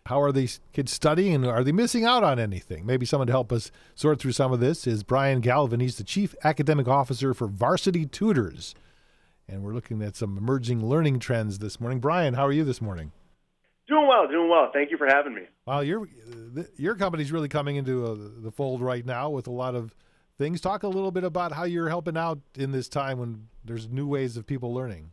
How are these kids studying, and are they missing out on anything? Maybe someone to help us sort through some of this is Brian Galvin. He's the Chief Academic Officer for Varsity Tutors. And we're looking at some emerging learning trends this morning. Brian, how are you this morning? Doing well. Thank you for having me. Well, your company's really coming into the fold right now with a lot of things. Talk a little bit about how you're helping out in this time when there's new ways of people learning.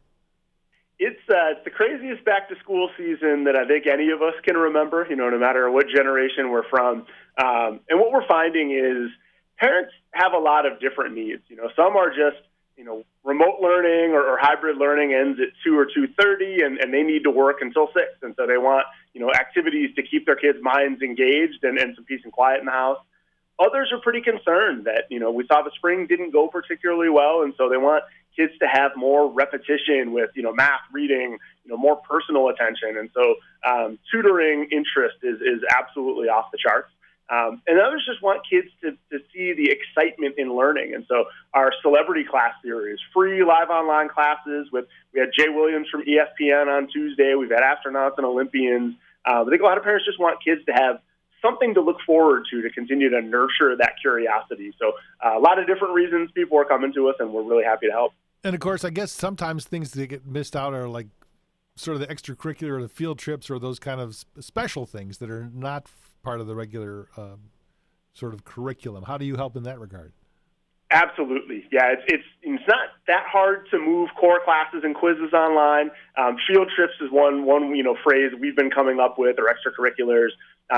It's the craziest back-to-school season that I think any of us can remember, no matter what generation we're from. And what we're finding is parents have a lot of different needs. Some are just, remote learning or hybrid learning ends at 2 or 2:30, and they need to work until 6. And so they want, activities to keep their kids' minds engaged and some peace and quiet in the house. Others are pretty concerned that, we saw the spring didn't go particularly well, and so they want kids to have more repetition with, math, reading, more personal attention. And so tutoring interest is absolutely off the charts. And others just want kids to see the excitement in learning. And so our celebrity class series, free live online classes we had Jay Williams from ESPN on Tuesday. We've had astronauts and Olympians. I think a lot of parents just want kids to have something to look forward to continue to nurture that curiosity. So a lot of different reasons people are coming to us, and we're really happy to help. And of course, I guess sometimes things that get missed out are like sort of the extracurricular, the field trips, or those kind of special things that are not part of the regular sort of curriculum. How do you help in that regard? Absolutely. Yeah, it's not that hard to move core classes and quizzes online. Field trips is one phrase we've been coming up with, or extracurriculars.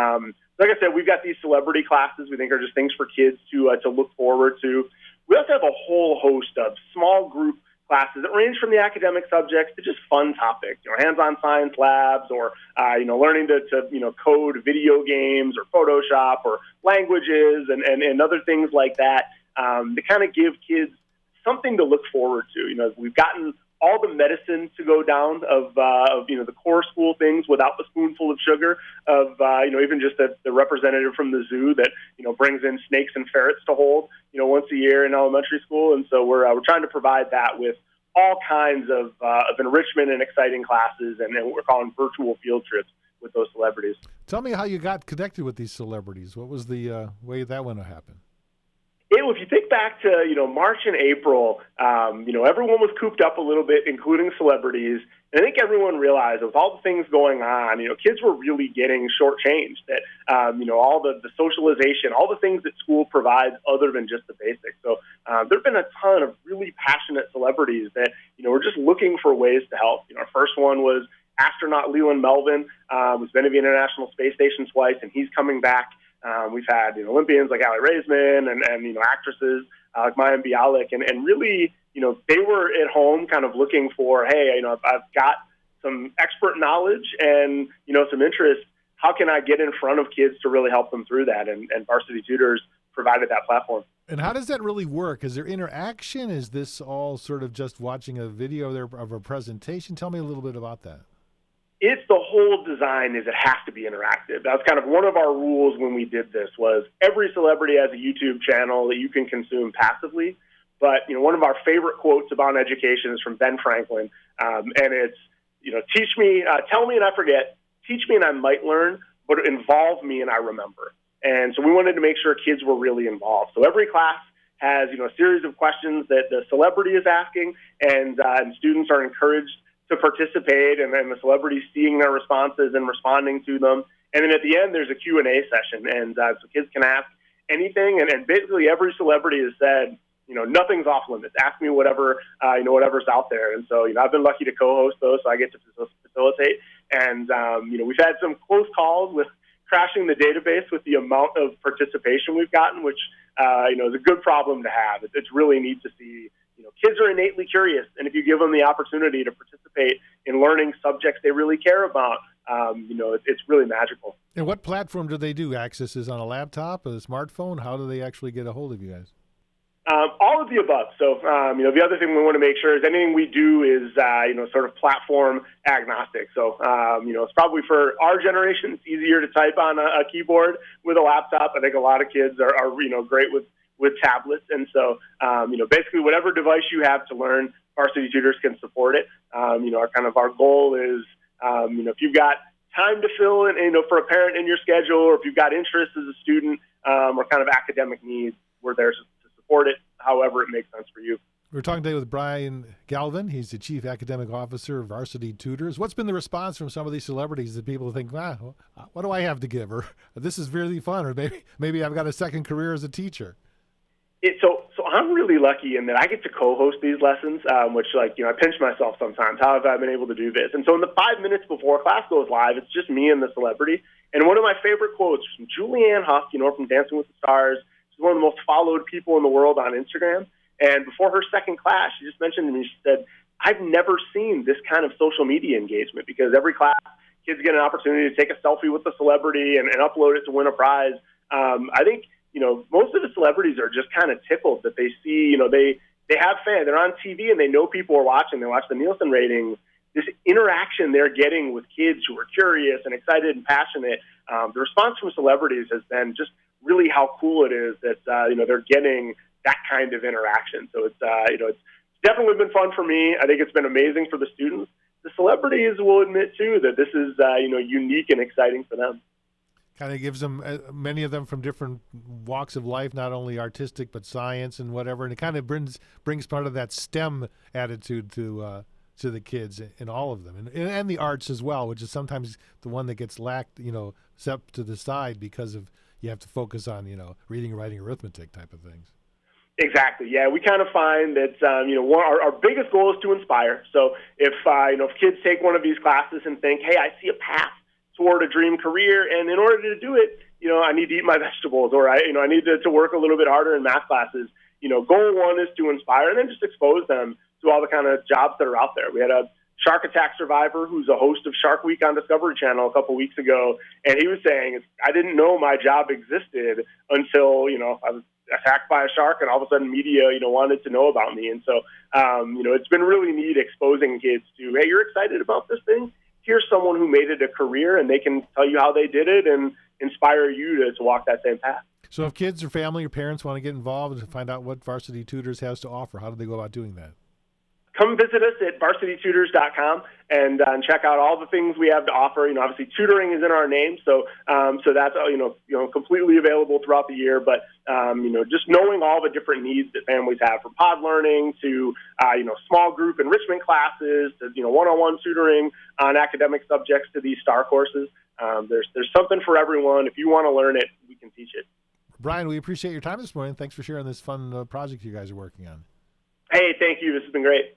Like I said, we've got these celebrity classes we think are just things for kids to look forward to. We also have a whole host of small group classes that range from the academic subjects to just fun topics, hands-on science labs, or learning to code video games or Photoshop or languages and other things like that, to kind of give kids something to look forward to. We've gotten all the medicine to go down of the core school things without the spoonful of sugar of even just the representative from the zoo that brings in snakes and ferrets to hold once a year in elementary school. And so we're trying to provide that with all kinds of enrichment and exciting classes, and what we're calling virtual field trips with those celebrities. Tell me how you got connected with these celebrities. What was the way that went to happen? If you think back to, March and April, everyone was cooped up a little bit, including celebrities. And I think everyone realized with all the things going on, kids were really getting shortchanged. That, all the socialization, all the things that school provides other than just the basics. So there have been a ton of really passionate celebrities that, were just looking for ways to help. Our first one was astronaut Leland Melvin, who's been to the International Space Station twice, and he's coming back. We've had Olympians like Aly Raisman and actresses like Mayim Bialik, and really, they were at home kind of looking for, hey, I've got some expert knowledge and, some interest. How can I get in front of kids to really help them through that? And Varsity Tutors provided that platform. And how does that really work? Is there interaction? Is this all sort of just watching a video there of a presentation? Tell me a little bit about that. It's the whole design is it has to be interactive. That's kind of one of our rules when we did this was every celebrity has a YouTube channel that you can consume passively. But, one of our favorite quotes about education is from Ben Franklin. And it's, teach me, tell me and I forget, teach me and I might learn, but involve me and I remember. And so we wanted to make sure kids were really involved. So every class has, a series of questions that the celebrity is asking, and students are encouraged to participate, and then the celebrities seeing their responses and responding to them. And then at the end, there's a Q&A session, and so kids can ask anything. And basically every celebrity has said, nothing's off limits. Ask me whatever, whatever's out there. And so, I've been lucky to co-host those, so I get to facilitate. And, we've had some close calls with crashing the database with the amount of participation we've gotten, which, is a good problem to have. It's really neat to see. Kids are innately curious, and if you give them the opportunity to participate in learning subjects they really care about, it's really magical. And what platform do they do? Access is on a laptop, a smartphone? How do they actually get a hold of you guys? All of the above. So, the other thing we want to make sure is anything we do is, sort of platform agnostic. So, it's probably for our generation, it's easier to type on a keyboard with a laptop. I think a lot of kids are great with tablets. And so, basically whatever device you have to learn, Varsity Tutors can support it. Our goal is, if you've got time to fill in, for a parent in your schedule, or if you've got interest as a student or kind of academic needs, we're there to support it however it makes sense for you. We're talking today with Brian Galvin. He's the Chief Academic Officer of Varsity Tutors. What's been the response from some of these celebrities that people think, what do I have to give? Or this is really fun, or maybe I've got a second career as a teacher. So I'm really lucky in that I get to co-host these lessons, which I pinch myself sometimes. How have I been able to do this? And so in the 5 minutes before class goes live, it's just me and the celebrity. And one of my favorite quotes from Julianne Hough, from Dancing with the Stars. She's one of the most followed people in the world on Instagram. And before her second class, she just mentioned to me, she said, I've never seen this kind of social media engagement, because every class, kids get an opportunity to take a selfie with the celebrity and upload it to win a prize. I think, most of the celebrities are just kind of tickled that they see, they have fans. They're on TV and they know people are watching. They watch the Nielsen ratings. This interaction they're getting with kids who are curious and excited and passionate. The response from celebrities has been just really how cool it is that, they're getting that kind of interaction. So it's definitely been fun for me. I think it's been amazing for the students. The celebrities will admit too that this is unique and exciting for them. Kind of gives them, many of them from different walks of life, not only artistic but science and whatever, and it kind of brings part of that STEM attitude to the kids in all of them, and the arts as well, which is sometimes the one that gets lacked, set to the side because of you have to focus on reading, writing, arithmetic type of things. Exactly. Yeah, we kind of find that our biggest goal is to inspire. So if kids take one of these classes and think, hey, I see a path toward a dream career, and in order to do it, I need to eat my vegetables, or I need to work a little bit harder in math classes. Goal one is to inspire, and then just expose them to all the kind of jobs that are out there. We had a shark attack survivor who's a host of Shark Week on Discovery Channel a couple weeks ago, and he was saying, I didn't know my job existed until I was attacked by a shark, and all of a sudden media wanted to know about me. And so it's been really neat exposing kids to, hey, you're excited about this thing? Here's someone who made it a career, and they can tell you how they did it and inspire you to walk that same path. So if kids or family or parents want to get involved and find out what Varsity Tutors has to offer, how do they go about doing that? Come visit us at varsitytutors.com and check out all the things we have to offer. Obviously tutoring is in our name, so that's completely available throughout the year. But just knowing all the different needs that families have, from pod learning to small group enrichment classes to one-on-one tutoring on academic subjects to these STAR courses. There's something for everyone. If you want to learn it, we can teach it. Brian, we appreciate your time this morning. Thanks for sharing this fun project you guys are working on. Hey, thank you. This has been great.